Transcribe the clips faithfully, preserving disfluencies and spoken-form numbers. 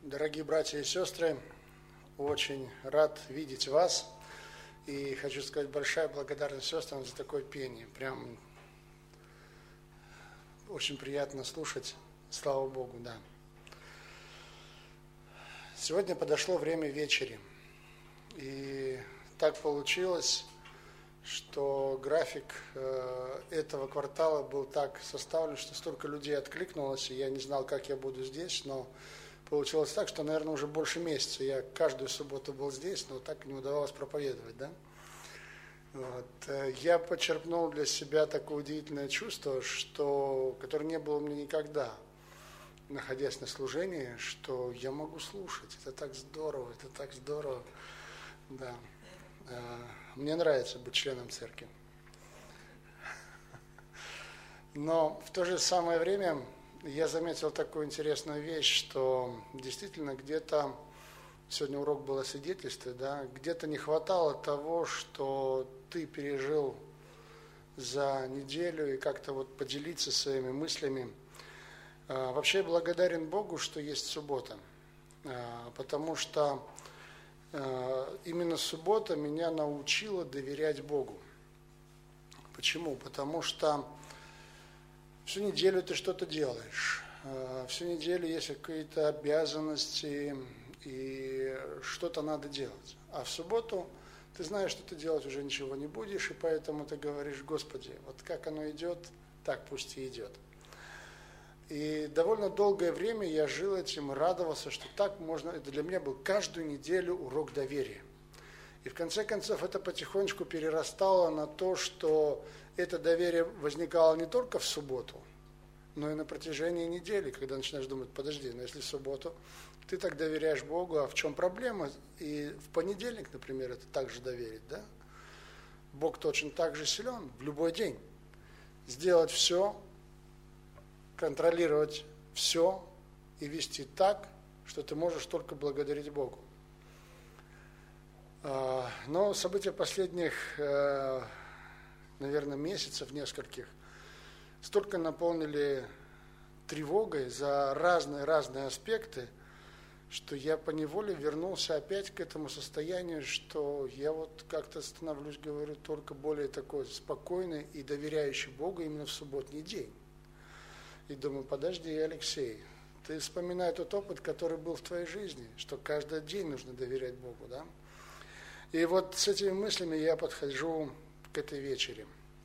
Дорогие братья и сестры, очень рад видеть вас. И хочу сказать большая благодарность сестрам за такое пение. Прям очень приятно слушать. Слава Богу, да. Сегодня подошло время вечери. И так получилось, что график этого квартала был так составлен, что столько людей откликнулось, и я не знал, как я буду здесь, но получилось так, что, наверное, уже больше месяца я каждую субботу был здесь, но так не удавалось проповедовать, да? Вот. Я почерпнул для себя такое удивительное чувство, что, которое не было у меня никогда, находясь на служении, что я могу слушать. Это так здорово, это так здорово. Да. Мне нравится быть членом церкви. Но в то же самое время я заметил такую интересную вещь, что действительно где-то, сегодня урок был о свидетельстве, да, где-то не хватало того, что ты пережил за неделю и как-то вот поделиться своими мыслями. Вообще я благодарен Богу, что есть суббота, потому что именно суббота меня научила доверять Богу. Почему? Потому что всю неделю ты что-то делаешь, всю неделю есть какие-то обязанности и что-то надо делать. А в субботу ты знаешь, что ты делать уже ничего не будешь, и поэтому ты говоришь: Господи, вот как оно идет, так пусть и идет. И довольно долгое время я жил этим и радовался, что так можно, это для меня был каждую неделю урок доверия. И в конце концов это потихонечку перерастало на то, что это доверие возникало не только в субботу, но и на протяжении недели, когда начинаешь думать: подожди, но если в субботу ты так доверяешь Богу, а в чем проблема? И в понедельник, например, это также доверить, да? Бог точно так же силен в любой день. Сделать все, контролировать все и вести так, что ты можешь только благодарить Богу. Но события последних, наверное, месяцев нескольких столько наполнили тревогой за разные-разные аспекты, что я поневоле вернулся опять к этому состоянию, что я вот как-то становлюсь, говорю, только более такой спокойный и доверяющий Богу именно в субботний день. И думаю: подожди, Алексей, ты вспоминай тот опыт, который был в твоей жизни, что каждый день нужно доверять Богу, да? И вот с этими мыслями я подхожу к этой вечере.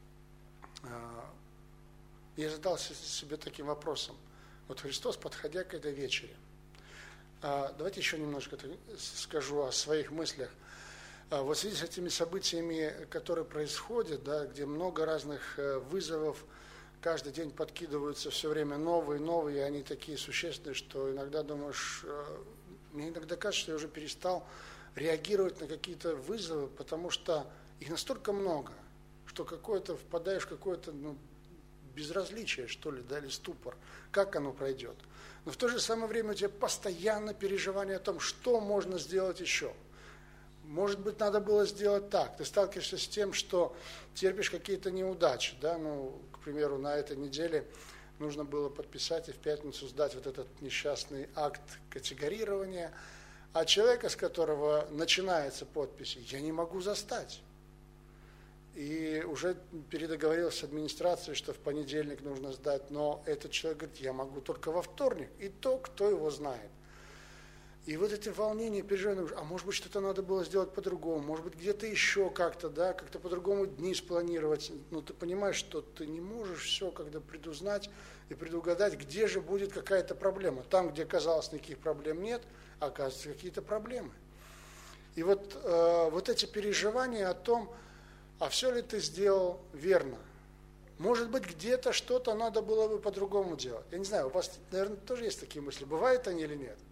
Я задался себе таким вопросом. Вот Христос, подходя к этой вечере, давайте еще немножко скажу о своих мыслях. Вот в связи с этими событиями, которые происходят, да, где много разных вызовов, каждый день подкидываются все время новые, новые, и они такие существенные, что иногда думаешь, мне иногда кажется, что я уже перестал реагировать на какие-то вызовы, потому что их настолько много, что какое-то впадаешь в какое-то ну, безразличие, что ли, да, или ступор, как оно пройдет. Но в то же самое время у тебя постоянно переживание о том, что можно сделать еще. Может быть, надо было сделать так. Ты сталкиваешься с тем, что терпишь какие-то неудачи. Да? Ну, к примеру, на этой неделе нужно было подписать и в пятницу сдать вот этот несчастный акт категорирования. А человека, с которого начинается подпись, я не могу застать. И уже передоговорился с администрацией, что в понедельник нужно сдать, но этот человек говорит: я могу только во вторник. И то, кто его знает. И вот эти волнения, переживания, а может быть, что-то надо было сделать по-другому, может быть, где-то еще как-то, да, как-то по-другому дни спланировать. Но ты понимаешь, что ты не можешь все когда предузнать и предугадать, где же будет какая-то проблема. Там, где, казалось, никаких проблем нет, оказывается, какие-то проблемы. И вот, э, вот эти переживания о том, а все ли ты сделал верно? Может быть, где-то что-то надо было бы по-другому делать. Я не знаю, у вас, наверное, тоже есть такие мысли. Бывают они или нет?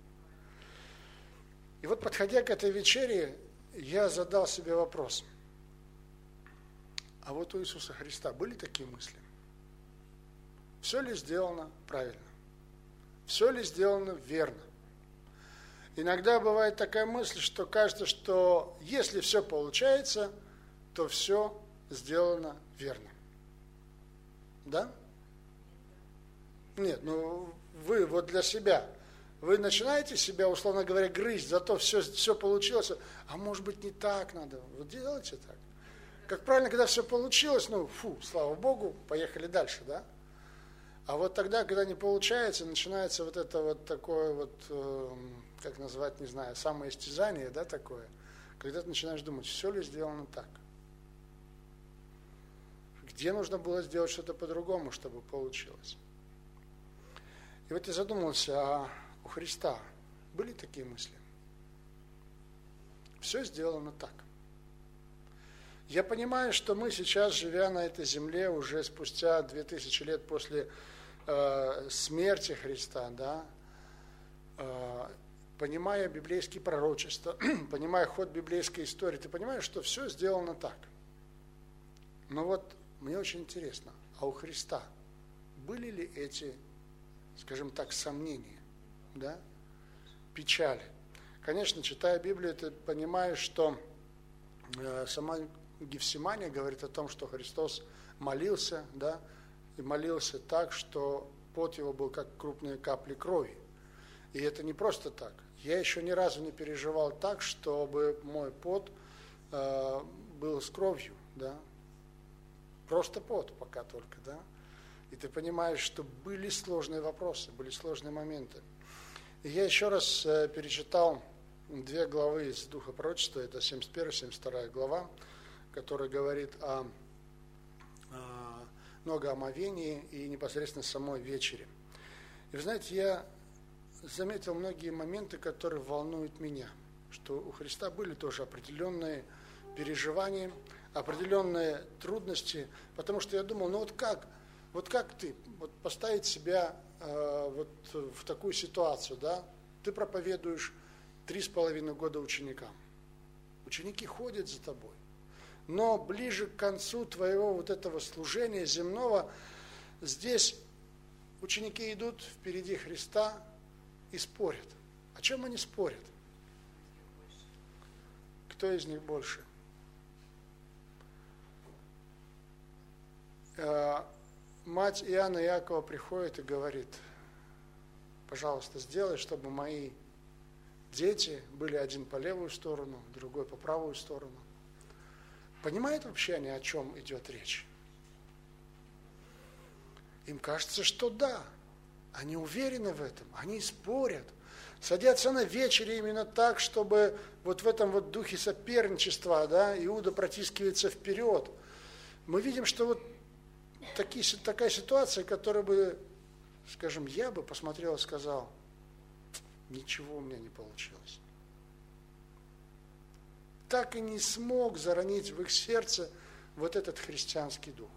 И вот, подходя к этой вечере, я задал себе вопрос. А вот у Иисуса Христа были такие мысли? Все ли сделано правильно? Все ли сделано верно? Иногда бывает такая мысль, что кажется, что если все получается, то все сделано верно. Да? Нет, ну вы вот для себя Вы начинаете себя, условно говоря, грызть, зато все, все получилось, а может быть не так надо. Вот делайте так. Как правильно, когда все получилось, ну, фу, слава Богу, поехали дальше, да? А вот тогда, когда не получается, начинается вот это вот такое вот, э, как назвать, не знаю, самоистязание, да, такое, когда ты начинаешь думать, все ли сделано так? Где нужно было сделать что-то по-другому, чтобы получилось? И вот я задумался, а у Христа были такие мысли? Все сделано так. Я понимаю, что мы сейчас, живя на этой земле, уже спустя две тысячи лет после э, смерти Христа, да, э, понимая библейские пророчества, понимая ход библейской истории, ты понимаешь, что все сделано так. Но вот мне очень интересно, а у Христа были ли эти, скажем так, сомнения, да, печали? Конечно, читая Библию, ты понимаешь, что э, сама Гефсимания говорит о том, что Христос молился, да, и молился так, что пот его был как крупные капли крови. И это не просто так. Я еще ни разу не переживал так, чтобы мой пот э, был с кровью, да. Просто пот пока только, да. И ты понимаешь, что были сложные вопросы, были сложные моменты. И я еще раз э, перечитал две главы из Духа пророчества, это семьдесят первая, семьдесят вторая глава, который говорит о, о много омовении и непосредственно самой вечере. И вы знаете, я заметил многие моменты, которые волнуют меня, что у Христа были тоже определенные переживания, определенные трудности, потому что я думал, ну вот как, вот как ты, вот поставить себя э, вот в такую ситуацию, да, ты проповедуешь три с половиной года ученикам, ученики ходят за тобой. Но ближе к концу твоего вот этого служения земного, здесь ученики идут впереди Христа и спорят. О чем они спорят? Кто из них больше? Мать Иоанна и Иакова приходит и говорит, пожалуйста, сделай, чтобы мои дети были один по левую сторону, другой по правую сторону. Понимают вообще они, о чем идет речь? Им кажется, что да. Они уверены в этом, они спорят. Садятся на вечере именно так, чтобы вот в этом вот духе соперничества, да, Иуда протискивается вперед. Мы видим, что вот такие, такая ситуация, которая бы, скажем, я бы посмотрел и сказал, ничего у меня не получилось. Так и не смог заронить в их сердце вот этот христианский дух.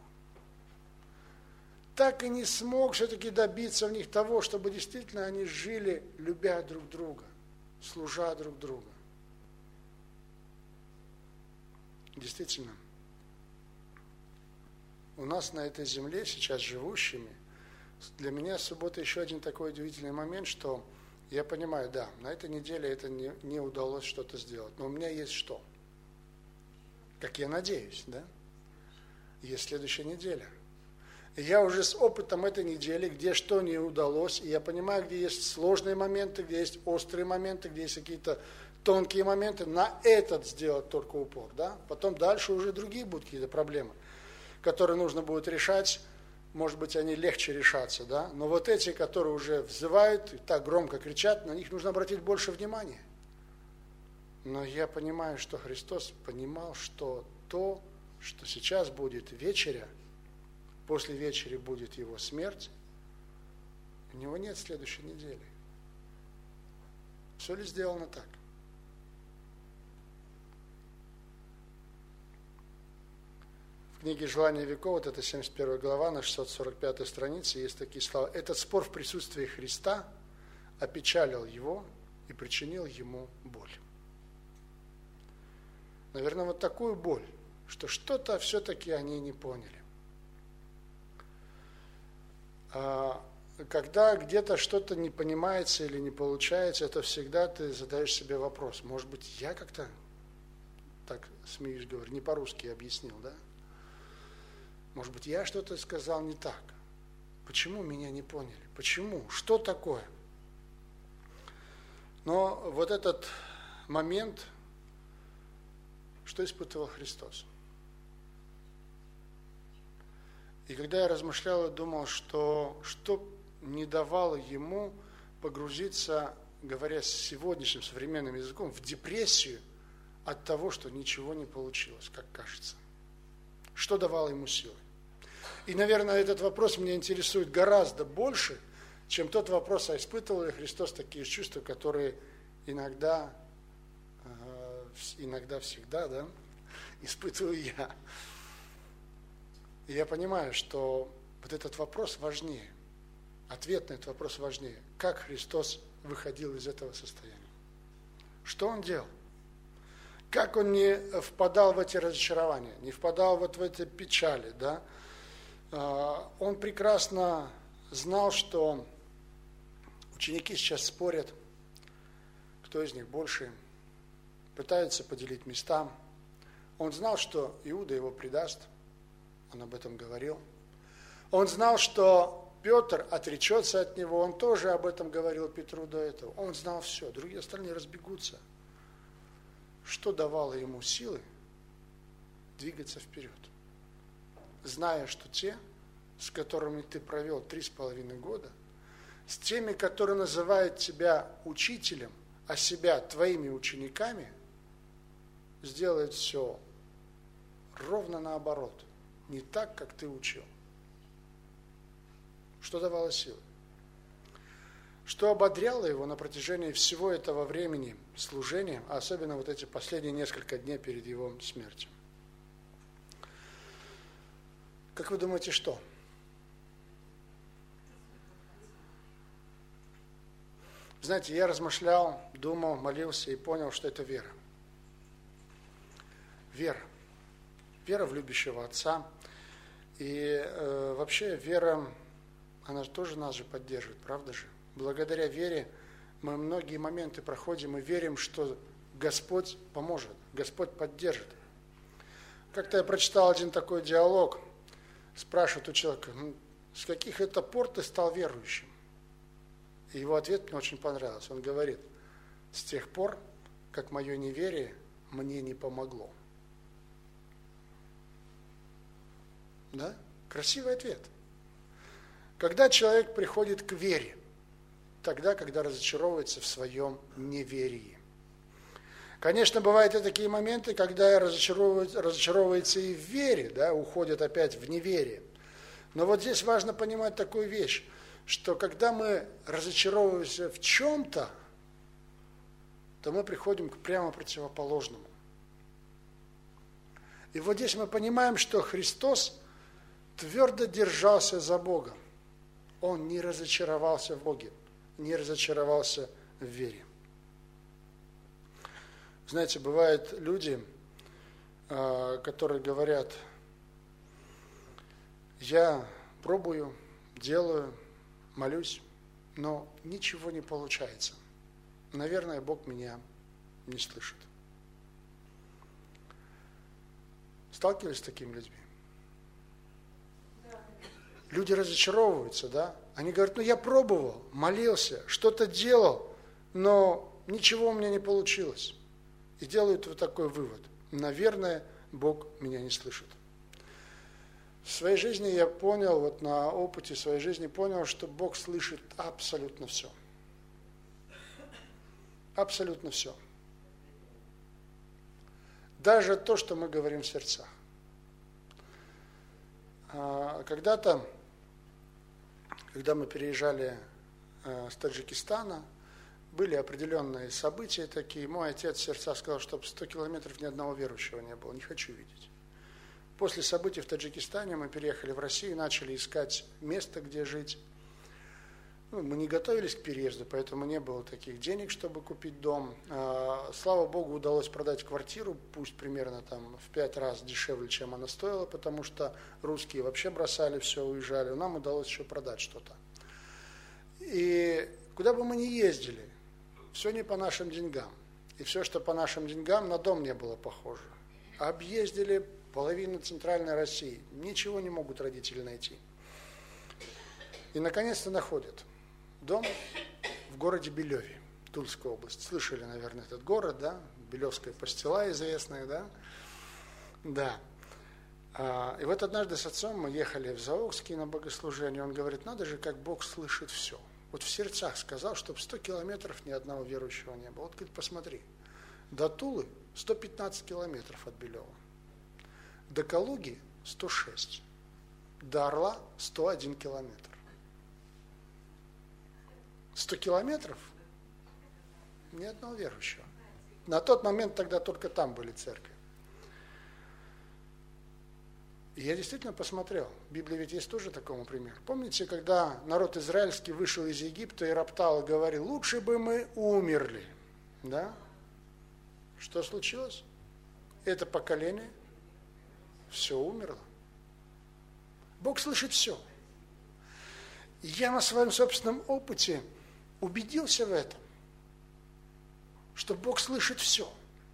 Так и не смог все-таки добиться в них того, чтобы действительно они жили, любя друг друга, служа друг другу. Действительно, у нас на этой земле, сейчас живущими, для меня суббота еще один такой удивительный момент, что я понимаю, да, на этой неделе это не, не удалось что-то сделать, но у меня есть что? Как я надеюсь, да? Есть следующая неделя. И я уже с опытом этой недели, где что не удалось, и я понимаю, где есть сложные моменты, где есть острые моменты, где есть какие-то тонкие моменты, на этот сделать только упор, да? Потом дальше уже другие будут какие-то проблемы, которые нужно будет решать. Может быть, они легче решаться, да? Но вот эти, которые уже взывают и так громко кричат, на них нужно обратить больше внимания. Но я понимаю, что Христос понимал, что то, что сейчас будет вечеря, после вечери будет его смерть, у него нет следующей недели. Все ли сделано так? В книге «Желание веков», вот это семьдесят первая глава, на шестьсот сорок пятой странице, есть такие слова. Этот спор в присутствии Христа опечалил его и причинил ему боль. Наверное, вот такую боль, что что-то все-таки они не поняли. А когда где-то что-то не понимается или не получается, это всегда ты задаешь себе вопрос. Может быть, я как-то, так смеюсь, говорю, не по-русски объяснил, да? Может быть, я что-то сказал не так. Почему меня не поняли? Почему? Что такое? Но вот этот момент, что испытывал Христос? И когда я размышлял, я думал, что что не давало ему погрузиться, говоря сегодняшним современным языком, в депрессию от того, что ничего не получилось, как кажется. Что давало ему силы? И, наверное, этот вопрос меня интересует гораздо больше, чем тот вопрос, а испытывал ли Христос такие чувства, которые иногда, иногда всегда, да, испытываю я. И я понимаю, что вот этот вопрос важнее, ответ на этот вопрос важнее. Как Христос выходил из этого состояния? Что Он делал? Как Он не впадал в эти разочарования, не впадал вот в эти печали, да? Он прекрасно знал, что ученики сейчас спорят, кто из них больше, пытаются поделить места. Он знал, что Иуда его предаст, он об этом говорил. Он знал, что Петр отречется от него, он тоже об этом говорил Петру до этого. Он знал все, другие остальные разбегутся. Что давало ему силы двигаться вперед? Зная, что те, с которыми ты провел три с половиной года, с теми, которые называют тебя учителем, а себя твоими учениками, сделают все ровно наоборот, не так, как ты учил. Что давало силы? Что ободряло его на протяжении всего этого времени служения, а особенно вот эти последние несколько дней перед его смертью? Как вы думаете, что? Знаете, я размышлял, думал, молился и понял, что это вера. Вера. Вера в любящего Отца. И э, вообще вера, она тоже нас же поддерживает, правда же? Благодаря вере мы многие моменты проходим и верим, что Господь поможет, Господь поддержит. Как-то я прочитал один такой диалог, спрашивает у человека, ну, с каких это пор ты стал верующим? И его ответ мне очень понравился. Он говорит, с тех пор, как мое неверие мне не помогло. Да? Красивый ответ. Когда человек приходит к вере, тогда, когда разочаровывается в своем неверии. Конечно, бывают и такие моменты, когда разочаровывается, разочаровывается и в вере, да, уходит опять в неверие. Но вот здесь важно понимать такую вещь, что когда мы разочаровываемся в чем-то, то мы приходим к прямо противоположному. И вот здесь мы понимаем, что Христос твердо держался за Бога. Он не разочаровался в Боге, не разочаровался в вере. Знаете, бывают люди, которые говорят, я пробую, делаю, молюсь, но ничего не получается. Наверное, Бог меня не слышит. Сталкивались с такими людьми? Люди разочаровываются, да? Они говорят, ну я пробовал, молился, что-то делал, но ничего у меня не получилось. И делают вот такой вывод. Наверное, Бог меня не слышит. В своей жизни я понял, вот на опыте своей жизни понял, что Бог слышит абсолютно все. Абсолютно все. Даже то, что мы говорим в сердцах. Когда-то, когда мы переезжали с Таджикистана, были определенные события такие. Мой отец в сердцах сказал, чтобы сто километров ни одного верующего не было. Не хочу видеть. После событий в Таджикистане мы переехали в Россию, начали искать место, где жить. Ну, мы не готовились к переезду, поэтому не было таких денег, чтобы купить дом. Слава Богу, удалось продать квартиру, пусть примерно там в пять раз дешевле, чем она стоила, потому что русские вообще бросали все, уезжали. Нам удалось еще продать что-то. И куда бы мы ни ездили, все не по нашим деньгам. И все, что по нашим деньгам, на дом не было похоже. Объездили половину центральной России. Ничего не могут родители найти. И наконец-то находят дом в городе Белеве. Тульской области. Слышали, наверное, этот город, да? Белевская пастила известная, да? Да. И вот однажды с отцом мы ехали в Заокский на богослужение, он говорит, надо же, как Бог слышит все. Вот в сердцах сказал, чтобы сто километров ни одного верующего не было. Вот, говорит, посмотри, до Тулы сто пятнадцать километров от Белева, до Калуги сто шесть, до Орла сто один километр. сто километров ни одного верующего. На тот момент тогда только там были церкви. И я действительно посмотрел. В Библии ведь есть тоже такому пример. Помните, когда народ израильский вышел из Египта и роптал и говорил, лучше бы мы умерли. Да? Что случилось? Это поколение все умерло. Бог слышит все. И я на своем собственном опыте убедился в этом, что Бог слышит все.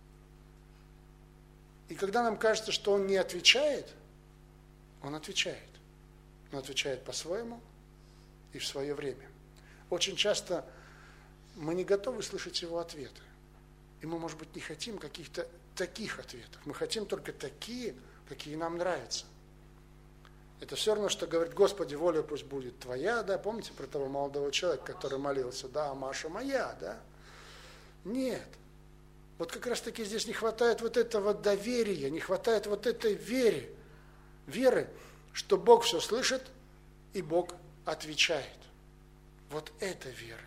И когда нам кажется, что Он не отвечает, Он отвечает. Он отвечает по-своему и в свое время. Очень часто мы не готовы слышать Его ответы. И мы, может быть, не хотим каких-то таких ответов. Мы хотим только такие, какие нам нравятся. Это все равно, что говорит, Господи, воля пусть будет Твоя, да? Помните про того молодого человека, который молился, да, а Маша моя, да? Нет. Вот как раз-таки здесь не хватает вот этого доверия, не хватает вот этой веры, веры, что Бог все слышит и Бог отвечает. Вот это вера.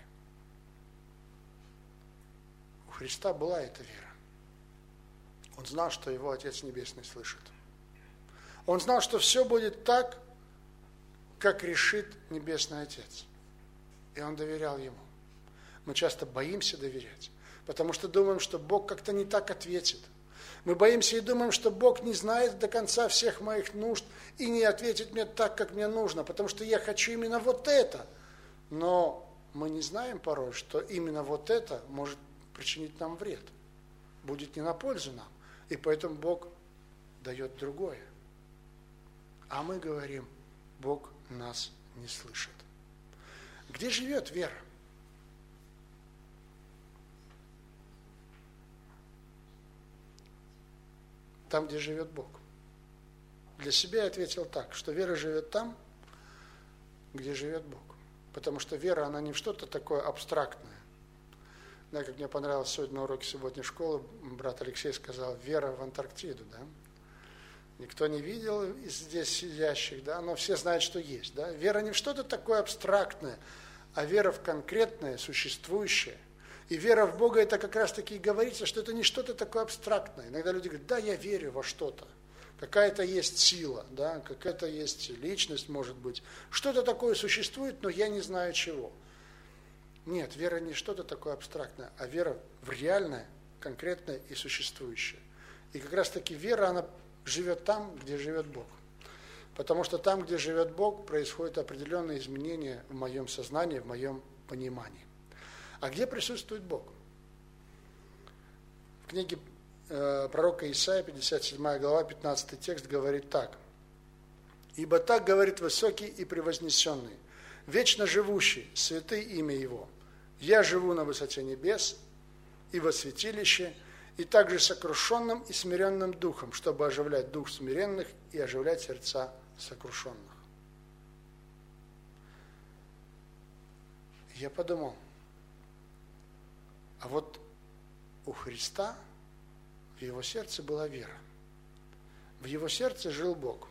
У Христа была эта вера. Он знал, что его Отец Небесный слышит. Он знал, что все будет так, как решит Небесный Отец. И он доверял Ему. Мы часто боимся доверять, потому что думаем, что Бог как-то не так ответит. Мы боимся и думаем, что Бог не знает до конца всех моих нужд и не ответит мне так, как мне нужно, потому что я хочу именно вот это. Но мы не знаем порой, что именно вот это может причинить нам вред, будет не на пользу нам. И поэтому Бог дает другое. А мы говорим, Бог нас не слышит. Где живет вера? Там, где живет Бог. Для себя я ответил так, что вера живет там, где живет Бог. Потому что вера, она не в что-то такое абстрактное. Да, как мне понравилось сегодня на уроке субботней школы, брат Алексей сказал, вера в Антарктиду, да. Никто не видел из здесь сидящих, да, но все знают, что есть, да. Вера не в что-то такое абстрактное, а вера в конкретное, существующее. И вера в Бога, это как раз-таки и говорится, что это не что-то такое абстрактное. Иногда люди говорят, да, я верю во что-то. Какая-то есть сила, да, какая-то есть личность, может быть. Что-то такое существует, но я не знаю чего. Нет, вера не что-то такое абстрактное, а вера в реальное, конкретное и существующее. И как раз-таки вера, она живет там, где живет Бог. Потому что там, где живет Бог, происходят определенные изменения в моем сознании, в моем понимании. А где присутствует Бог? В книге э, пророка Исаия, пятьдесят седьмая глава, пятнадцатый текст говорит так. «Ибо так говорит высокий и превознесенный, вечно живущий, святый имя Его. Я живу на высоте небес и во святилище, и также сокрушенным и смиренным духом, чтобы оживлять дух смиренных и оживлять сердца сокрушенных». Я подумал, а вот у Христа в его сердце была вера. В его сердце жил Бог.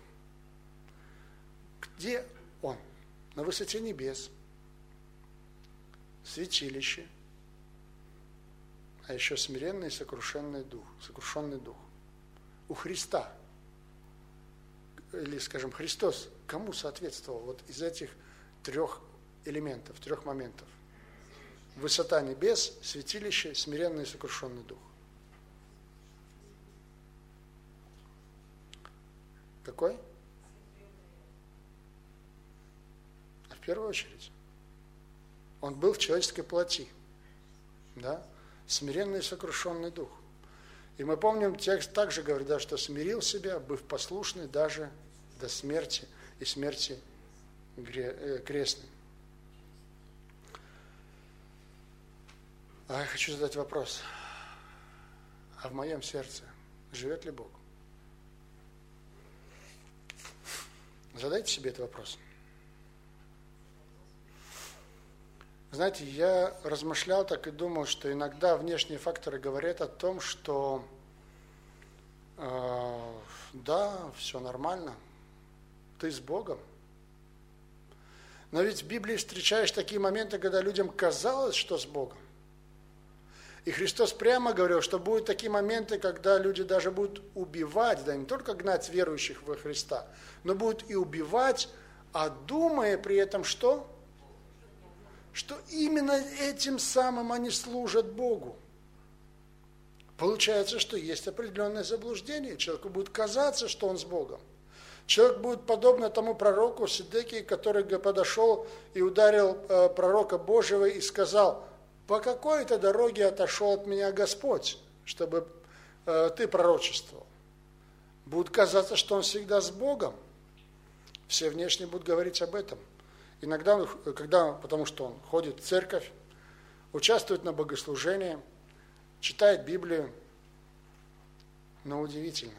Где Он? На высоте небес, святилище, а еще смиренный и сокрушенный дух. Сокрушенный дух. У Христа, или, скажем, Христос, кому соответствовал вот из этих трех элементов, трех моментов? Высота небес, святилище, смиренный и сокрушенный дух. Какой? А в первую очередь, он был в человеческой плоти, да? Смиренный и сокрушенный дух. И мы помним, текст также говорит, да, что смирил себя, быв послушный даже до смерти и смерти крестной. А я хочу задать вопрос. А в моем сердце живет ли Бог? Задайте себе этот вопрос. Знаете, я размышлял так и думал, что иногда внешние факторы говорят о том, что э, да, все нормально, ты с Богом. Но ведь в Библии встречаешь такие моменты, когда людям казалось, что с Богом. И Христос прямо говорил, что будут такие моменты, когда люди даже будут убивать, да не только гнать верующих во Христа, но будут и убивать, а думая при этом что? Что именно этим самым они служат Богу. Получается, что есть определенное заблуждение. Человеку будет казаться, что он с Богом. Человек будет подобно тому пророку Сидекии, который подошел и ударил э, пророка Божьего и сказал: по какой-то дороге отошел от меня Господь, чтобы э, ты пророчествовал. Будет казаться, что он всегда с Богом. Все внешне будут говорить об этом. Иногда, когда, потому что он ходит в церковь, участвует на богослужении, читает Библию, но удивительно.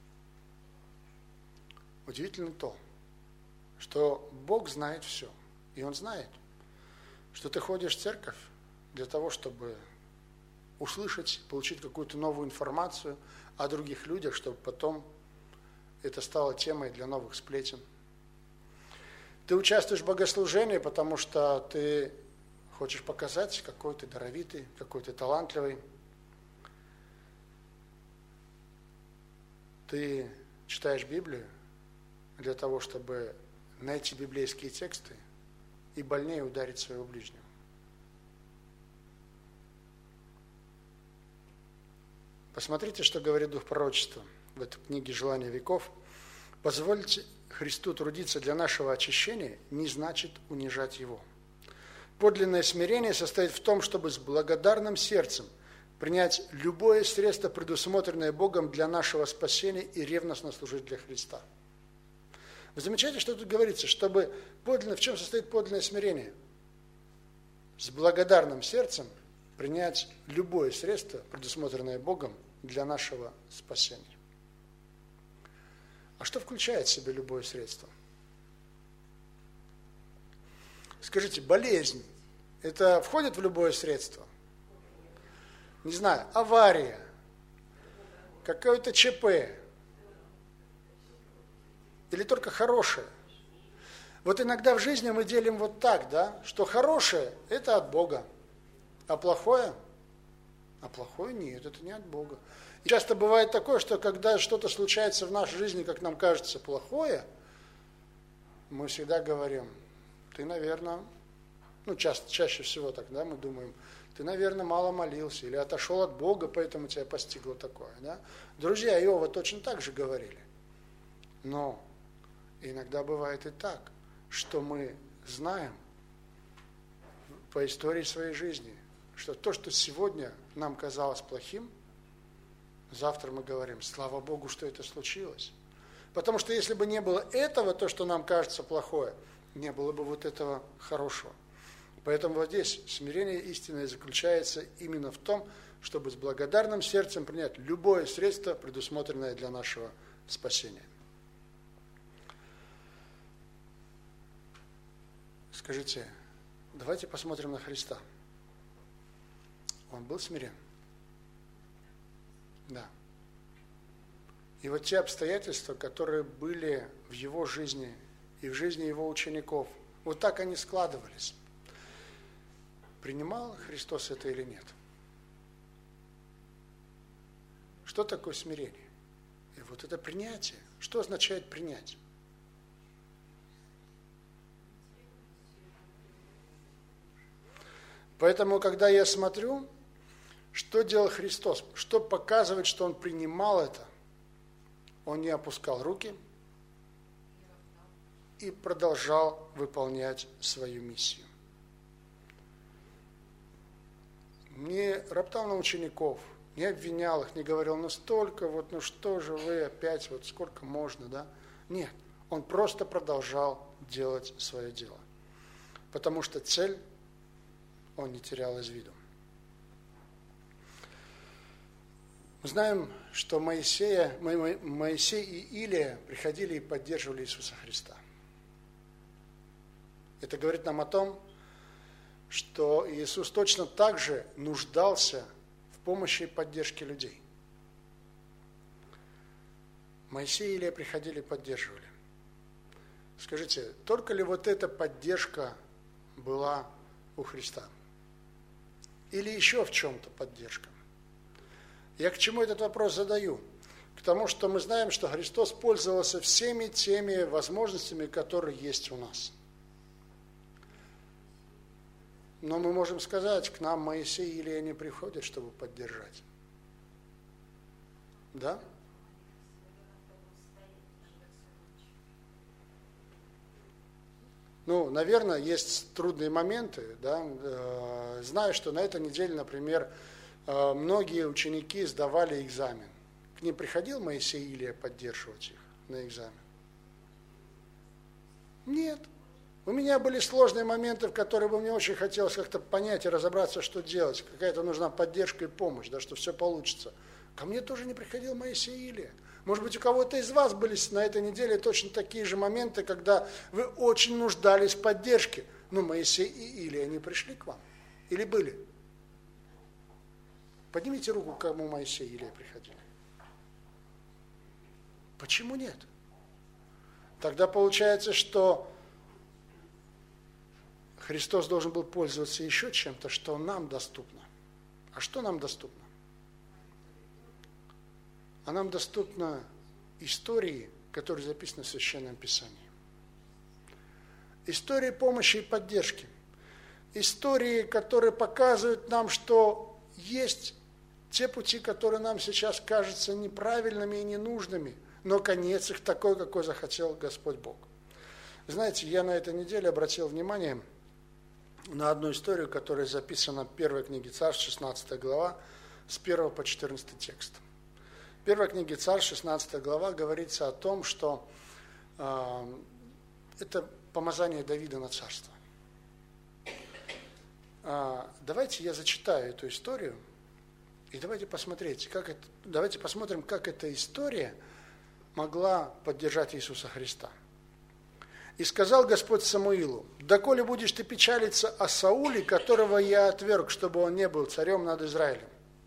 Удивительно то, что Бог знает все. И Он знает, что ты ходишь в церковь для того, чтобы услышать, получить какую-то новую информацию о других людях, чтобы потом это стало темой для новых сплетен. Ты участвуешь в богослужении, потому что ты хочешь показать, какой ты даровитый, какой ты талантливый. Ты читаешь Библию для того, чтобы найти библейские тексты и больнее ударить своего ближнего. Посмотрите, что говорит Дух пророчества в этой книге «Желание веков». Позвольте Христу трудиться для нашего очищения не значит унижать Его. Подлинное смирение состоит в том, чтобы с благодарным сердцем принять любое средство, предусмотренное Богом для нашего спасения, и ревностно служить для Христа. Вы замечаете, что тут говорится? Чтобы подлинно, в чем состоит подлинное смирение? С благодарным сердцем принять любое средство, предусмотренное Богом для нашего спасения. А что включает в себя любое средство? Скажите, болезнь, это входит в любое средство? Не знаю, авария, какое-то ЧП, или только хорошее? Вот иногда в жизни мы делим вот так, да, что хорошее – это от Бога, а плохое? А плохое нет, это не от Бога. И часто бывает такое, что когда что-то случается в нашей жизни, как нам кажется, плохое, мы всегда говорим: ты, наверное, ну, часто, чаще всего так, да, мы думаем, ты, наверное, мало молился, или отошел от Бога, поэтому тебя постигло такое, да. Друзья Иова точно так же говорили. Но иногда бывает и так, что мы знаем по истории своей жизни, что то, что сегодня нам казалось плохим, завтра мы говорим: слава Богу, что это случилось. Потому что если бы не было этого, то, что нам кажется плохое, не было бы вот этого хорошего. Поэтому вот здесь смирение истинное заключается именно в том, чтобы с благодарным сердцем принять любое средство, предусмотренное для нашего спасения. Скажите, давайте посмотрим на Христа. Он был смирен? Да. И вот те обстоятельства, которые были в его жизни и в жизни его учеников, вот так они складывались. Принимал Христос это или нет? Что такое смирение? И вот это принятие. Что означает принять? Поэтому, когда я смотрю, что делал Христос, что показывает, что Он принимал это, Он не опускал руки и продолжал выполнять свою миссию. Не роптал на учеников, не обвинял их, не говорил: ну столько, вот, ну что же вы опять, вот сколько можно, да? Нет, Он просто продолжал делать свое дело, потому что цель Он не терял из виду. Мы знаем, что Моисея, Моисей и Илия приходили и поддерживали Иисуса Христа. Это говорит нам о том, что Иисус точно так же нуждался в помощи и поддержке людей. Моисей и Илия приходили и поддерживали. Скажите, только ли вот эта поддержка была у Христа? Или еще в чем-то поддержка? Я к чему этот вопрос задаю? К тому, что мы знаем, что Христос пользовался всеми теми возможностями, которые есть у нас. Но мы можем сказать, к нам Моисей и Илия не приходят, чтобы поддержать. Да? Ну, наверное, есть трудные моменты, да. Знаю, что на этой неделе, например, многие ученики сдавали экзамен. К ним приходил Моисей и Илия поддерживать их на экзамен? Нет. У меня были сложные моменты, в которые бы мне очень хотелось как-то понять и разобраться, что делать. Какая-то нужна поддержка и помощь, да, что все получится. Ко мне тоже не приходил Моисей и Илия. Может быть, у кого-то из вас были на этой неделе точно такие же моменты, когда вы очень нуждались в поддержке. Но Моисей и Илия не пришли к вам. Или были? Поднимите руку, к кому Моисей и Илия приходили. Почему нет? Тогда получается, что Христос должен был пользоваться еще чем-то, что нам доступно. А что нам доступно? А нам доступны истории, которые записаны в Священном Писании. Истории помощи и поддержки. Истории, которые показывают нам, что есть те пути, которые нам сейчас кажутся неправильными и ненужными, но конец их такой, какой захотел Господь Бог. Знаете, я на этой неделе обратил внимание на одну историю, которая записана в первой книге Царств, шестнадцатая глава, с первого по четырнадцатый текст. В первой книге Царств, шестнадцатая глава, говорится о том, что э, это помазание Давида на царство. Э, давайте я зачитаю эту историю, и давайте посмотреть, как это, давайте посмотрим, как эта история могла поддержать Иисуса Христа. «И сказал Господь Самуилу: доколе будешь ты печалиться о Сауле, которого я отверг, чтобы он не был царем над Израилем».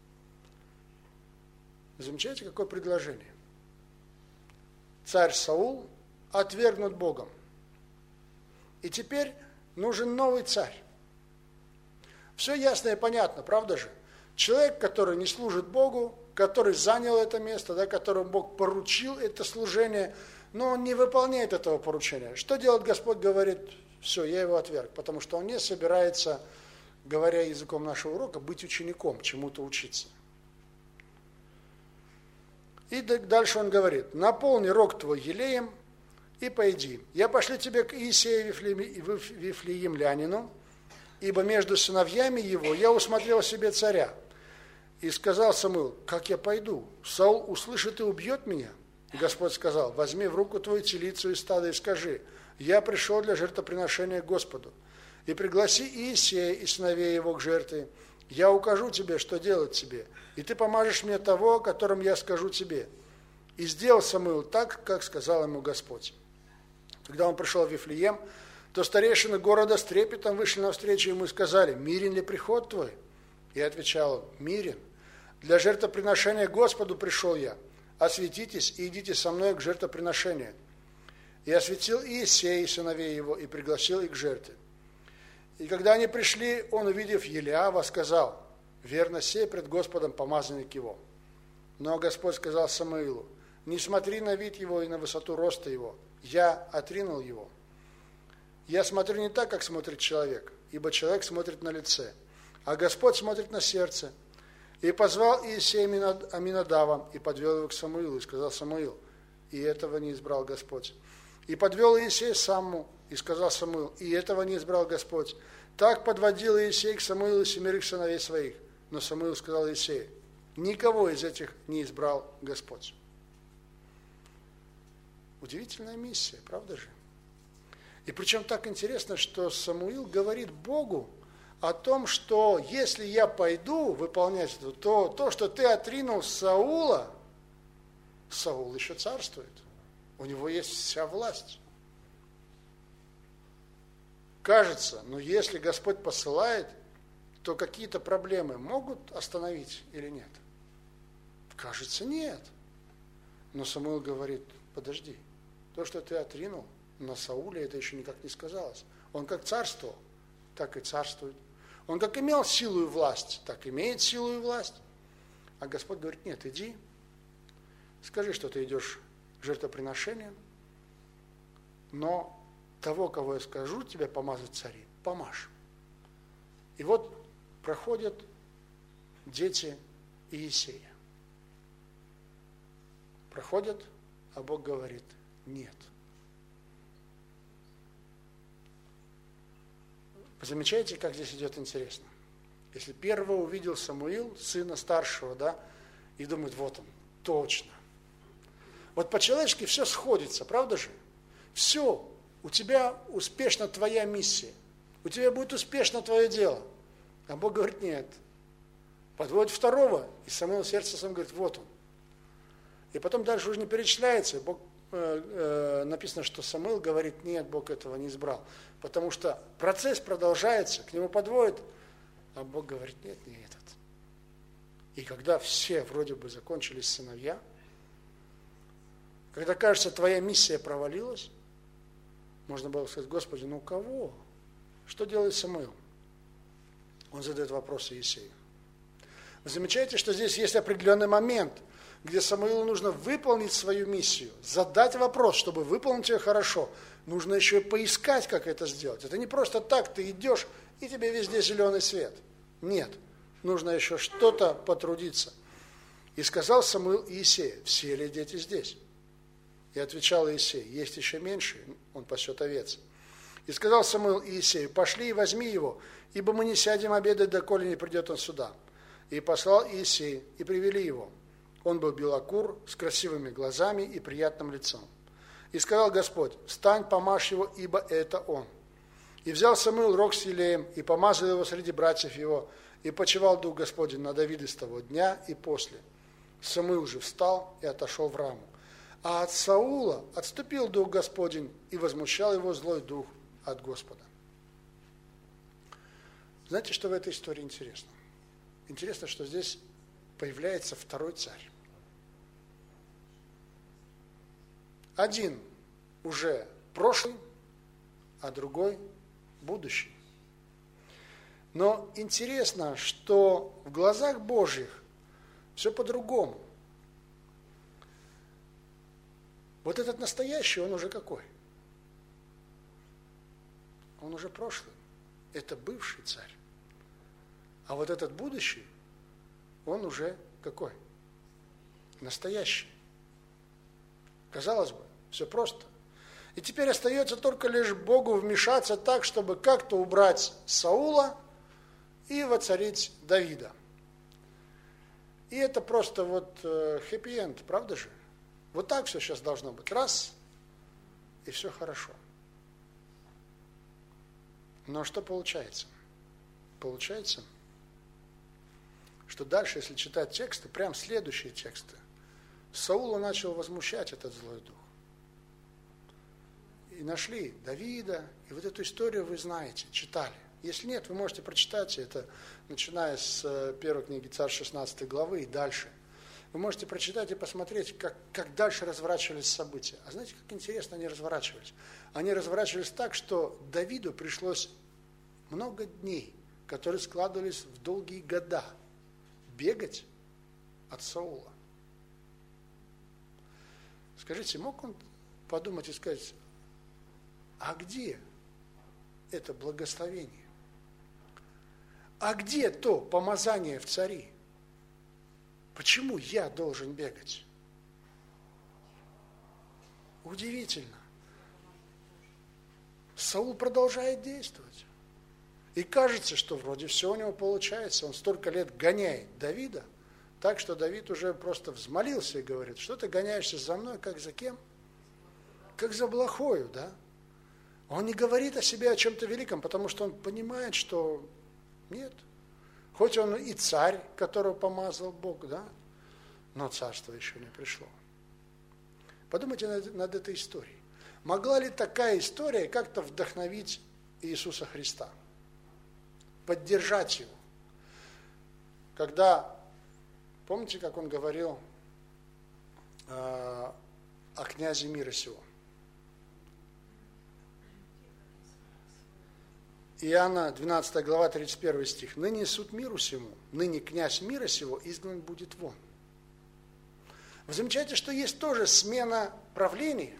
Замечаете, какое предложение? Царь Саул отвергнут Богом. И теперь нужен новый царь. Все ясно и понятно, правда же? Человек, который не служит Богу, который занял это место, да, которому Бог поручил это служение, но он не выполняет этого поручения. Что делает Господь? Говорит: все, я его отверг, потому что он не собирается, говоря языком нашего урока, быть учеником, чему-то учиться. И дальше он говорит: наполни рог твой елеем и пойди. Я пошлю тебе к Иисею Вифлеемлянину, ибо между сыновьями его я усмотрел себе царя. И сказал Самуил: как я пойду? Саул услышит и убьет меня. И Господь сказал: возьми в руку твою телицу из стада и скажи: я пришел для жертвоприношения Господу. И пригласи Иисея и сыновей его к жертве. Я укажу тебе, что делать тебе, и ты помажешь мне того, о котором я скажу тебе. И сделал Самуил так, как сказал ему Господь. Когда он пришел в Вифлеем, то старейшины города с трепетом вышли навстречу ему и сказали: мирен ли приход твой? И отвечал: мирен. Для жертвоприношения Господу пришел я. Осветитесь и идите со мной к жертвоприношению. И осветил Иисея и сыновей его, и пригласил их к жертве. И когда они пришли, он, увидев Елиава, сказал: верно сей пред Господом помазанник его. Но Господь сказал Самуилу: не смотри на вид его и на высоту роста его, я отринул его. Я смотрю не так, как смотрит человек, ибо человек смотрит на лице, а Господь смотрит на сердце. И позвал Иисея Аминадава и подвел его к Самуилу, и сказал Самуил: и этого не избрал Господь. И подвел Иисей Самму, и сказал Самуил: и этого не избрал Господь. Так подводил Иисей к Самуилу семерых сыновей своих. Но Самуил сказал Иисею: никого из этих не избрал Господь. Удивительная миссия, правда же? И причем так интересно, что Самуил говорит Богу о том, что если я пойду выполнять это, то то, что ты отринул Саула, Саул еще царствует. У него есть вся власть. Кажется, но если Господь посылает, то какие-то проблемы могут остановить или нет? Кажется, нет. Но Самуил говорит, подожди, то, что ты отринул на Сауле, это еще никак не сказалось. Он как царствовал, так и царствует. Он как имел силу и власть, так имеет силу и власть. А Господь говорит, нет, иди, скажи, что ты идешь к жертвоприношению, но того, кого я скажу, тебя помазать цари, помажь. И вот проходят дети Иисея. Проходят, а Бог говорит, нет. Вы замечаете, как здесь идет интересно? Если первого увидел Самуил, сына старшего, да, и думает, вот он, точно. Вот по-человечески все сходится, правда же? Все, у тебя успешна твоя миссия, у тебя будет успешно твое дело. А Бог говорит, нет. Подводит второго, и Самуил сердце сам говорит, вот он. И потом дальше уже не перечисляется, Бог, э, э, написано, что Самуил говорит, нет, Бог этого не избрал. Потому что процесс продолжается, к нему подводит, а Бог говорит, нет, не этот. И когда все вроде бы закончились сыновья, когда, кажется, твоя миссия провалилась, можно было сказать, Господи, ну кого? Что делает Самуил? Он задает вопрос Иисею. Вы замечаете, что здесь есть определенный момент, где Самуилу нужно выполнить свою миссию, задать вопрос, чтобы выполнить ее хорошо. Нужно еще и поискать, как это сделать. Это не просто так, ты идешь, и тебе везде зеленый свет. Нет, нужно еще что-то потрудиться. И сказал Самуил Иисею, все ли дети здесь? И отвечал Иисей, есть еще меньше, он пасет овец. И сказал Самуил Иисею, пошли и возьми его, ибо мы не сядем обедать, доколе не придет он сюда. И послал Иисей, и привели его. Он был белокур, с красивыми глазами и приятным лицом. И сказал Господь, встань, помажь его, ибо это он. И взял Самуил рог с елеем, и помазал его среди братьев его, и почивал Дух Господень на Давиде с того дня и после. Самуил же встал и отошел в Раму. А от Саула отступил Дух Господень, и возмущал его злой дух от Господа. Знаете, что в этой истории интересно? Интересно, что здесь появляется второй царь. Один уже прошлый, а другой будущий. Но интересно, что в глазах Божьих все по-другому. Вот этот настоящий, он уже какой? Он уже прошлый. Это бывший царь. А вот этот будущий, он уже какой? Настоящий. Казалось бы, все просто. И теперь остается только лишь Богу вмешаться так, чтобы как-то убрать Саула и воцарить Давида. И это просто вот хэппи-энд, правда же? Вот так все сейчас должно быть. Раз, и все хорошо. Но что получается? Получается, что дальше, если читать тексты, прям следующие тексты, Саула начал возмущать этот злой дух. И нашли Давида, и вот эту историю вы знаете, читали. Если нет, вы можете прочитать это, начиная с первой книги Царь шестнадцатой главы и дальше. Вы можете прочитать и посмотреть, как, как дальше разворачивались события. А знаете, как интересно они разворачивались? Они разворачивались так, что Давиду пришлось много дней, которые складывались в долгие года, бегать от Саула. Скажите, мог он подумать и сказать, а где это благословение? А где то помазание в цари? Почему я должен бегать? Удивительно. Саул продолжает действовать. И кажется, что вроде все у него получается. Он столько лет гоняет Давида, так что Давид уже просто взмолился и говорит, что ты гоняешься за мной, как за кем? Как за блохою, да? Он не говорит о себе о чем-то великом, потому что он понимает, что Нет. Хоть он и царь, которого помазал Бог, да, но царство еще не пришло. Подумайте над, над этой историей. Могла ли такая история как-то вдохновить Иисуса Христа? Поддержать его? Когда, помните, как он говорил э, о князе мира сего? Иоанна двенадцатая глава, тридцать первый стих. «Ныне суд миру сему, ныне князь мира сего изгнан будет вон». Вы замечаете, что есть тоже смена правления?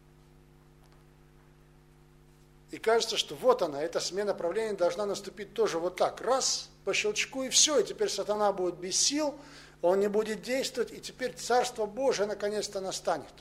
И кажется, что вот она, эта смена правления должна наступить тоже вот так. Раз, по щелчку, и все. И теперь сатана будет без сил, он не будет действовать, и теперь Царство Божие наконец-то настанет.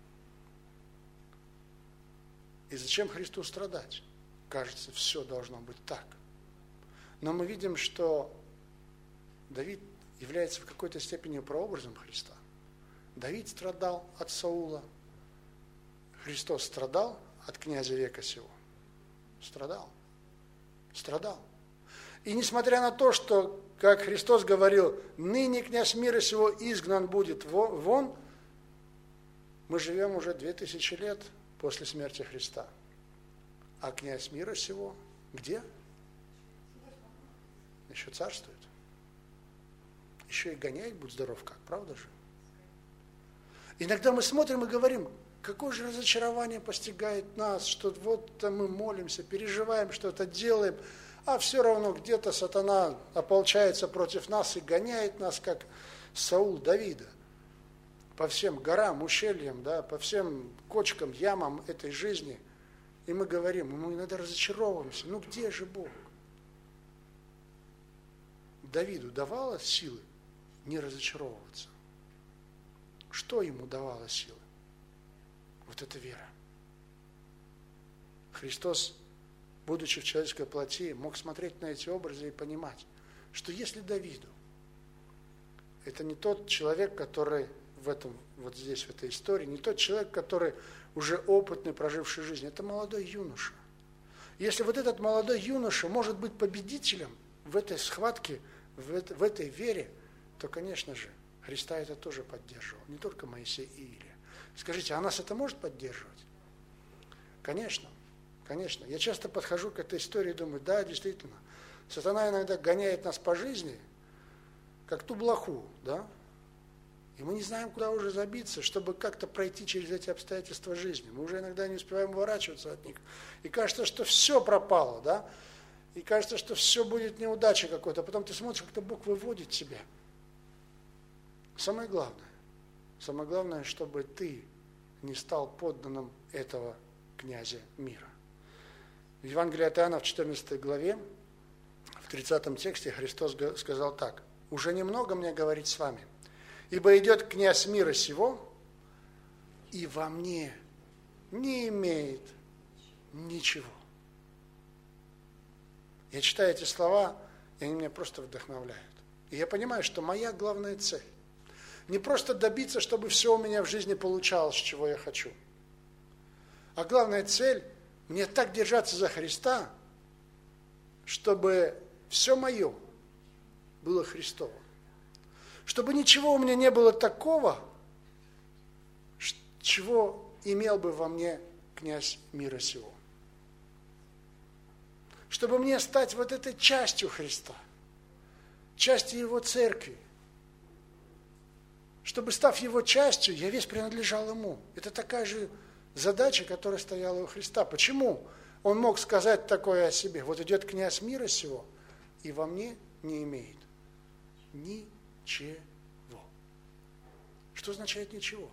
И зачем Христу страдать? Кажется, все должно быть так. Но мы видим, что Давид является в какой-то степени прообразом Христа. Давид страдал от Саула. Христос страдал от князя века сего. Страдал. Страдал. И несмотря на то, что, как Христос говорил, ныне князь мира сего изгнан будет вон, мы живем уже две тысячи лет после смерти Христа. А князь мира сего где? Еще царствует. Еще и гоняет, будь здоров как, правда же? Иногда мы смотрим и говорим, какое же разочарование постигает нас, что вот мы молимся, переживаем, что-то делаем, а все равно где-то сатана ополчается против нас и гоняет нас, как Саул Давида, по всем горам, ущельям, да, по всем кочкам, ямам этой жизни. И мы говорим, мы иногда разочаровываемся, ну где же Бог? Давиду давало силы не разочаровываться. Что ему давало силы? Вот эта вера. Христос, будучи в человеческой плоти, мог смотреть на эти образы и понимать, что если Давиду, это не тот человек, который в этом, вот здесь, в этой истории, не тот человек, который уже опытный, проживший жизнь, это молодой юноша. Если вот этот молодой юноша может быть победителем в этой схватке, в, это, в этой вере, то, конечно же, Христа это тоже поддерживал, не только Моисей и Илия. Скажите, а нас это может поддерживать? Конечно, конечно. Я часто подхожу к этой истории и думаю, да, действительно, сатана иногда гоняет нас по жизни, как ту блоху, да? И мы не знаем, куда уже забиться, чтобы как-то пройти через эти обстоятельства жизни. Мы уже иногда не успеваем уворачиваться от них. И кажется, что все пропало, да? И кажется, что все будет неудача какой-то. Потом ты смотришь, как-то Бог выводит тебя. Самое главное, самое главное, чтобы ты не стал подданным этого князя мира. В Евангелии от Иоанна в четырнадцатой главе, в тридцатом тексте Христос сказал так: «Уже немного мне говорить с вами, ибо идет князь мира сего, и во мне не имеет ничего». Я читаю эти слова, и они меня просто вдохновляют. И я понимаю, что моя главная цель не просто добиться, чтобы все у меня в жизни получалось, чего я хочу. А главная цель – мне так держаться за Христа, чтобы все мое было Христово. Чтобы ничего у меня не было такого, чего имел бы во мне князь мира сего. Чтобы мне стать вот этой частью Христа, частью Его церкви. Чтобы, став Его частью, я весь принадлежал Ему. Это такая же задача, которая стояла у Христа. Почему Он мог сказать такое о себе? Вот идет князь мира сего, и во мне не имеет ничего. Что означает ничего?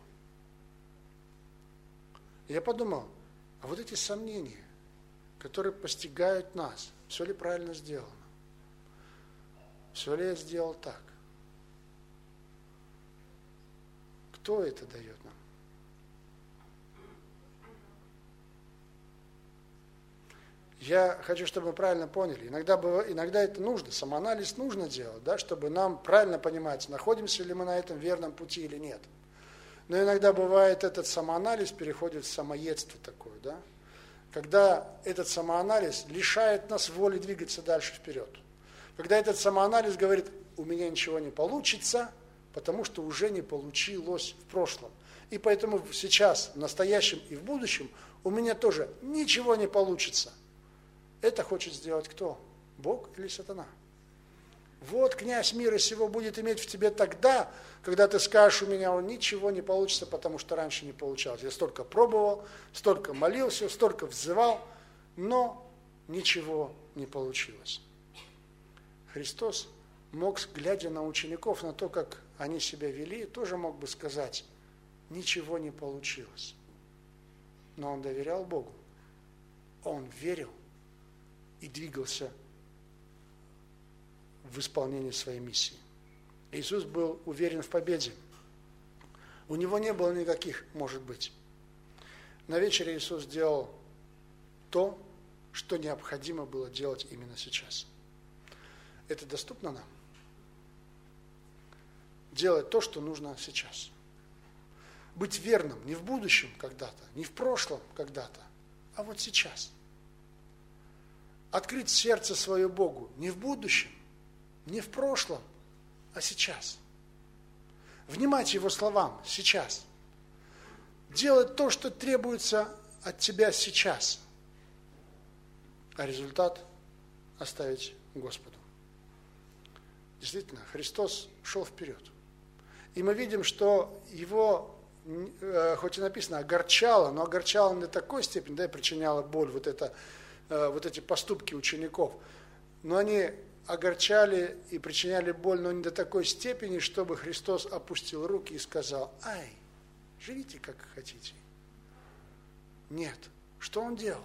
Я подумал, а вот эти сомнения, которые постигают нас, все ли правильно сделано? Все ли я сделал так? Кто это дает нам? Я хочу, чтобы мы правильно поняли. Иногда, иногда это нужно, самоанализ нужно делать, да, чтобы нам правильно понимать, находимся ли мы на этом верном пути или нет. Но иногда бывает, этот самоанализ переходит в самоедство такое, да, когда этот самоанализ лишает нас воли двигаться дальше вперед. Когда этот самоанализ говорит, у меня ничего не получится, потому что уже не получилось в прошлом. И поэтому сейчас, в настоящем и в будущем у меня тоже ничего не получится. Это хочет сделать кто? Бог или сатана? Вот князь мира сего будет иметь в тебе тогда, когда ты скажешь, у меня ничего не получится, потому что раньше не получалось. Я столько пробовал, столько молился, столько взывал, но ничего не получилось. Христос мог, глядя на учеников, на то, как они себя вели, тоже мог бы сказать, ничего не получилось. Но он доверял Богу. Он верил и двигался в исполнении своей миссии. Иисус был уверен в победе. У него не было никаких «может быть». На вечере Иисус сделал то, что необходимо было делать именно сейчас. Это доступно нам? Делать то, что нужно сейчас. Быть верным не в будущем когда-то, не в прошлом когда-то, а вот сейчас. Открыть сердце свое Богу не в будущем, не в прошлом, а сейчас. Внимать Его словам сейчас. Делать то, что требуется от тебя сейчас. А результат оставить Господу. Действительно, Христос шел вперед. И мы видим, что Его, хоть и написано, огорчало, но огорчало не до такой степени, да, и причиняло боль, вот, это, вот эти поступки учеников. Но они огорчали и причиняли боль, но не до такой степени, чтобы Христос опустил руки и сказал, ай, живите как хотите. Нет. Что Он делал?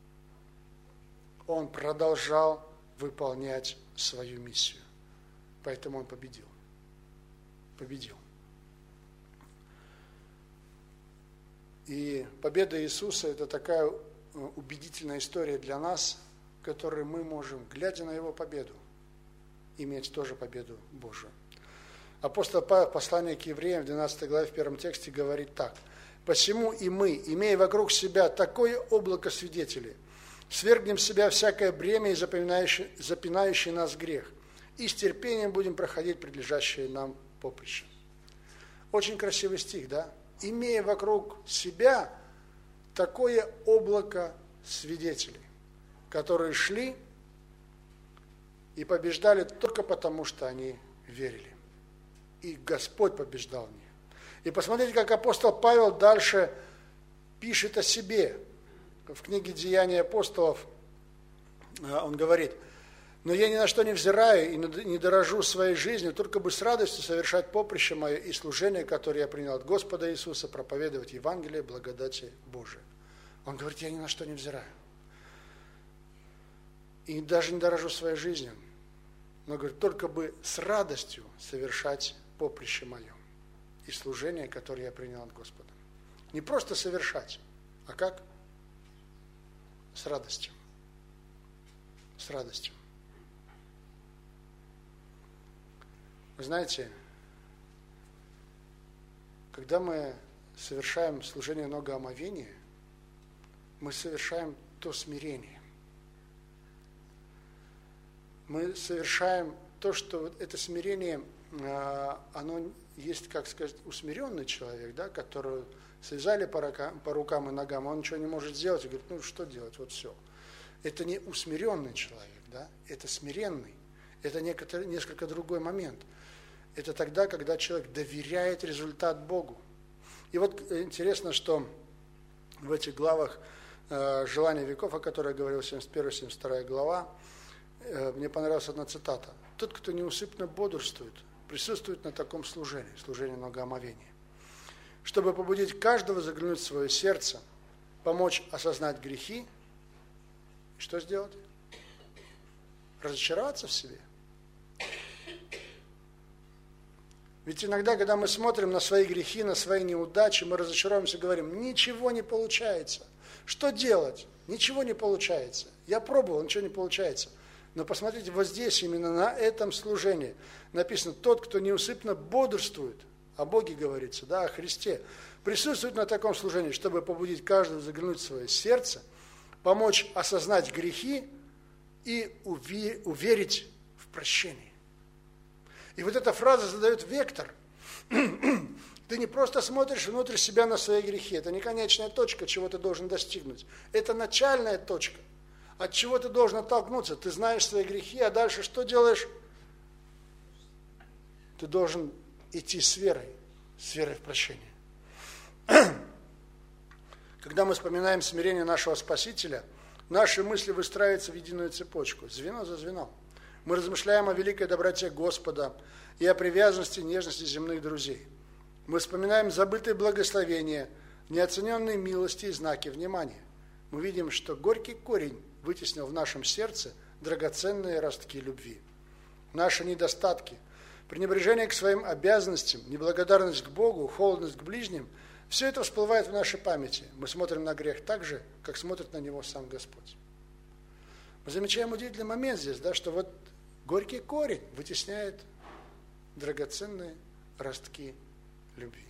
Он продолжал выполнять свою миссию. Поэтому Он победил. Победил. И победа Иисуса – это такая убедительная история для нас, в которой мы можем, глядя на Его победу, иметь тоже победу Божию. Апостол Павел в послании к евреям в двенадцатой главе в первом тексте говорит так. «Посему и мы, имея вокруг себя такое облако свидетелей, свергнем с себя всякое бремя и запинающий, запинающий нас грех, и с терпением будем проходить предлежащее нам поприще». Очень красивый стих, да? «Имея вокруг себя такое облако свидетелей, которые шли и побеждали только потому, что они верили. И Господь побеждал в них». И посмотрите, как апостол Павел дальше пишет о себе. В книге «Деяния апостолов» он говорит, «Но я ни на что не взираю и не дорожу своей жизнью, только бы с радостью совершать поприще мое и служение, которое я принял от Господа Иисуса, проповедовать Евангелие благодати Божией». Он говорит, я ни на что не взираю. И даже не дорожу своей жизнью. Но, говорит, только бы с радостью совершать поприще мое и служение, которое я принял от Господа. Не просто совершать, а как? С радостью. С радостью. Вы знаете, когда мы совершаем служение многоомовения, мы совершаем то смирение. Мы совершаем то, что вот это смирение, оно есть, как сказать, усмиренный человек, да, которого связали по рукам, по рукам и ногам, он ничего не может сделать, и говорит, ну что делать, вот все. Это не усмиренный человек, да, это смиренный, это некоторый, несколько другой момент. Это тогда, когда человек доверяет результат Богу. И вот интересно, что в этих главах э, «Желание веков», о которой я говорил, семьдесят первая семьдесят вторая глава, э, мне понравилась одна цитата. «Тот, кто неусыпно бодрствует, присутствует на таком служении, служении многоомовения, чтобы побудить каждого заглянуть в свое сердце, помочь осознать грехи, и что сделать? Разочароваться в себе». Ведь иногда, когда мы смотрим на свои грехи, на свои неудачи, мы разочаровываемся и говорим, ничего не получается. Что делать? Ничего не получается. Я пробовал, ничего не получается. Но посмотрите, вот здесь, именно на этом служении, написано, тот, кто неусыпно бодрствует, о Боге говорится, да, о Христе, присутствует на таком служении, чтобы побудить каждого заглянуть в свое сердце, помочь осознать грехи и уверить в прощении. И вот эта фраза задает вектор. Ты не просто смотришь внутрь себя на свои грехи. Это не конечная точка, чего ты должен достигнуть. Это начальная точка. От чего ты должен оттолкнуться? Ты знаешь свои грехи, а дальше что делаешь? Ты должен идти с верой, с верой в прощение. Когда мы вспоминаем смирение нашего Спасителя, наши мысли выстраиваются в единую цепочку, звено за звеном. Мы размышляем о великой доброте Господа и о привязанности и нежности земных друзей. Мы вспоминаем забытые благословения, неоцененные милости и знаки внимания. Мы видим, что горький корень вытеснил в нашем сердце драгоценные ростки любви. Наши недостатки, пренебрежение к своим обязанностям, неблагодарность к Богу, холодность к ближним – все это всплывает в нашей памяти. Мы смотрим на грех так же, как смотрит на него сам Господь. Мы замечаем удивительный момент здесь, да, что вот горький корень вытесняет драгоценные ростки любви.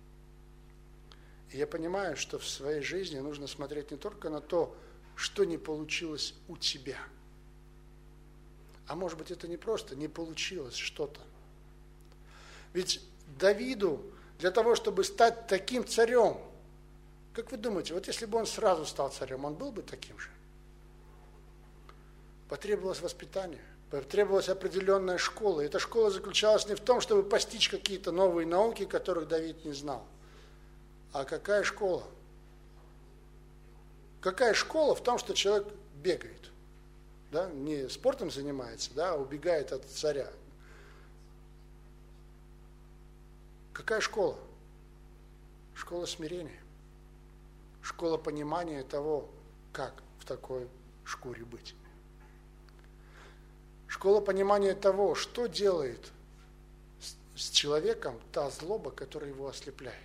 И я понимаю, что в своей жизни нужно смотреть не только на то, что не получилось у тебя. А может быть, это не просто не получилось что-то. Ведь Давиду для того, чтобы стать таким царем, как вы думаете, вот если бы он сразу стал царем, он был бы таким же? Потребовалось воспитание, потребовалась определенная школа. И эта школа заключалась не в том, чтобы постичь какие-то новые науки, которых Давид не знал. А какая школа? Какая школа в том, что человек бегает, да? Не спортом занимается, да, а убегает от царя. Какая школа? Школа смирения. Школа понимания того, как в такой шкуре быть. Школа понимания того, что делает с человеком та злоба, которая его ослепляет.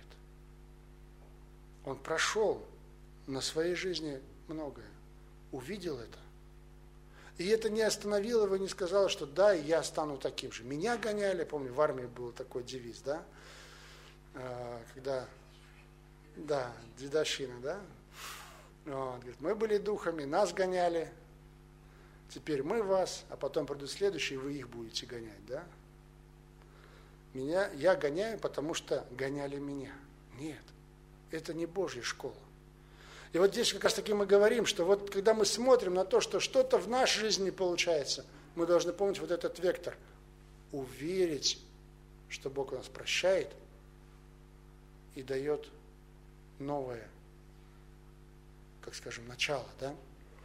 Он прошел на своей жизни многое, увидел это. И это не остановило его, не сказало, что да, я стану таким же. Меня гоняли, помню, в армии был такой девиз, да, когда, да, дедовщина, да, вот, говорит, мы были духами, нас гоняли, теперь мы вас, а потом придут следующие, вы их будете гонять, да. Меня, я гоняю, потому что гоняли меня. Нет, это не Божья школа. И вот здесь как раз таки мы говорим, что вот когда мы смотрим на то, что что-то в нашей жизни не получается, мы должны помнить вот этот вектор. Уверить, что Бог нас прощает и дает новое, как скажем, начало, да?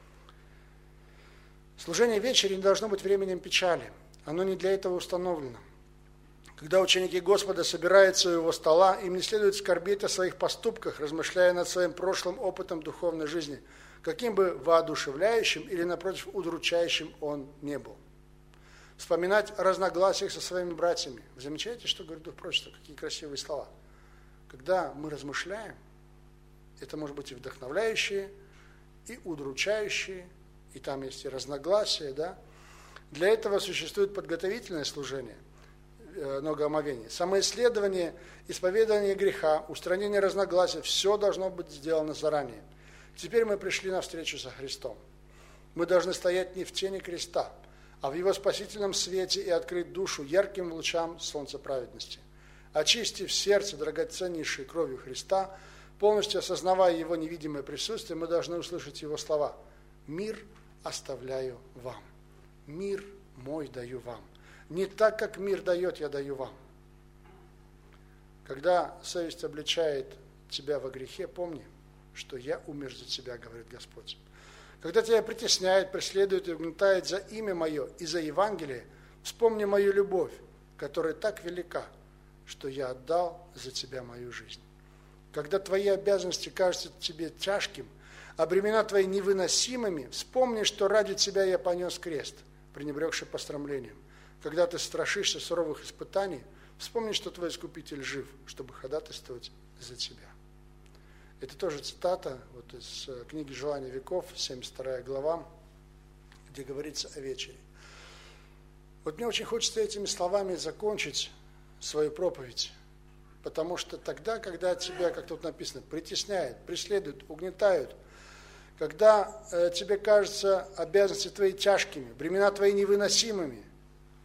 Служение вечери не должно быть временем печали. Оно не для этого установлено. Когда ученики Господа собираются у его стола, им не следует скорбеть о своих поступках, размышляя над своим прошлым опытом духовной жизни, каким бы воодушевляющим или, напротив, удручающим он не был. Вспоминать о разногласиях со своими братьями. Вы замечаете, что говорит Дух Пророчества? Какие красивые слова. Когда мы размышляем, это может быть и вдохновляющие, и удручающие, и там есть и разногласия, да. Для этого существует подготовительное служение, многоомовение, самоисследование, исповедание греха, устранение разногласий, все должно быть сделано заранее. Теперь мы пришли на встречу со Христом. Мы должны стоять не в тени креста, а в Его спасительном свете и открыть душу ярким лучам солнца праведности. Очистив сердце драгоценнейшей кровью Христа, полностью осознавая Его невидимое присутствие, мы должны услышать Его слова. «Мир оставляю вам, мир мой даю вам. Не так, как мир дает, я даю вам». Когда совесть обличает тебя во грехе, помни, что я умер за тебя, говорит Господь. Когда тебя притесняет, преследует и угнетает за имя мое и за Евангелие, вспомни мою любовь, которая так велика, что я отдал за тебя мою жизнь. Когда твои обязанности кажутся тебе тяжким, а бремена твои невыносимыми, вспомни, что ради тебя я понес крест, пренебрегши пострамлением. Когда ты страшишься суровых испытаний, вспомни, что твой Искупитель жив, чтобы ходатайствовать за тебя. Это тоже цитата вот из книги «Желания веков», семьдесят вторая глава, где говорится о вечере. Вот мне очень хочется этими словами закончить свою проповедь, потому что тогда, когда тебя, как тут написано, притесняют, преследуют, угнетают, когда э, тебе кажется обязанности твои тяжкими, бремена твои невыносимыми,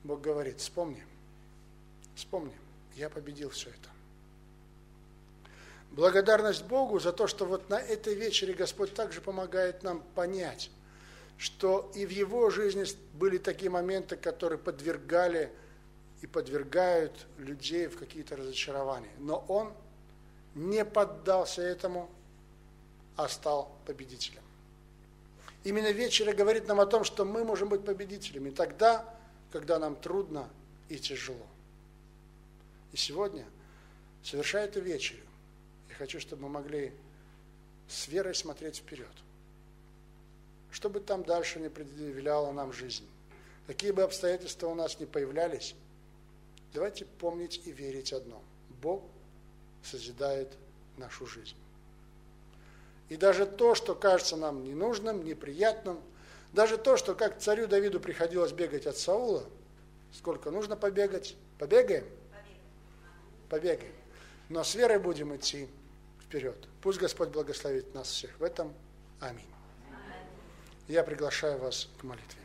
Бог говорит, вспомни, вспомни, я победил все это. Благодарность Богу за то, что вот на этой вечере Господь также помогает нам понять, что и в Его жизни были такие моменты, которые подвергали и подвергают людей в какие-то разочарования. Но Он не поддался этому, а стал победителем. Именно вечеря говорит нам о том, что мы можем быть победителями тогда, когда нам трудно и тяжело. И сегодня, совершая эту вечерю, я хочу, чтобы мы могли с верой смотреть вперед. Что бы там дальше не предъявляла нам жизнь, какие бы обстоятельства у нас ни появлялись, давайте помнить и верить одно. Бог созидает нашу жизнь. И даже то, что кажется нам ненужным, неприятным, даже то, что как царю Давиду приходилось бегать от Саула, сколько нужно побегать? Побегаем? Побегаем. Но с верой будем идти вперед. Пусть Господь благословит нас всех в этом. Аминь. Я приглашаю вас к молитве.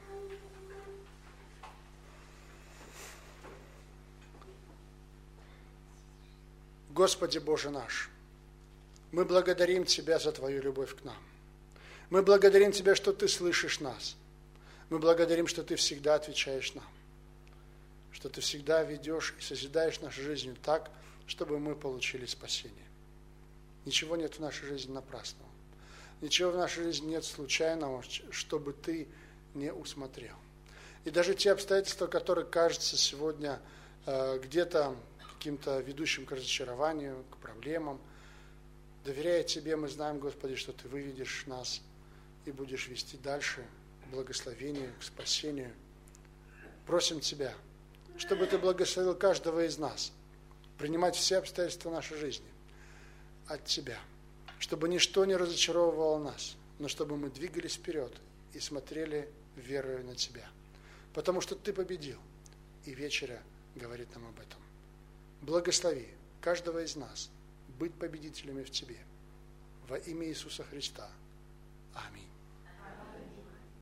Господи Боже наш, мы благодарим Тебя за Твою любовь к нам. Мы благодарим Тебя, что Ты слышишь нас. Мы благодарим, что Ты всегда отвечаешь нам. Что Ты всегда ведешь и созидаешь нашу жизнь так, чтобы мы получили спасение. Ничего нет в нашей жизни напрасного. Ничего в нашей жизни нет случайного, чтобы Ты не усмотрел. И даже те обстоятельства, которые кажутся сегодня э, где-то каким-то ведущим к разочарованию, к проблемам, доверяя Тебе, мы знаем, Господи, что Ты выведешь нас и будешь вести дальше к благословению, к спасению. Просим Тебя, чтобы Ты благословил каждого из нас принимать все обстоятельства нашей жизни от Тебя, чтобы ничто не разочаровывало нас, но чтобы мы двигались вперед и смотрели верою на Тебя, потому что Ты победил, и вечеря говорит нам об этом. Благослови каждого из нас быть победителями в Тебе. Во имя Иисуса Христа. Аминь.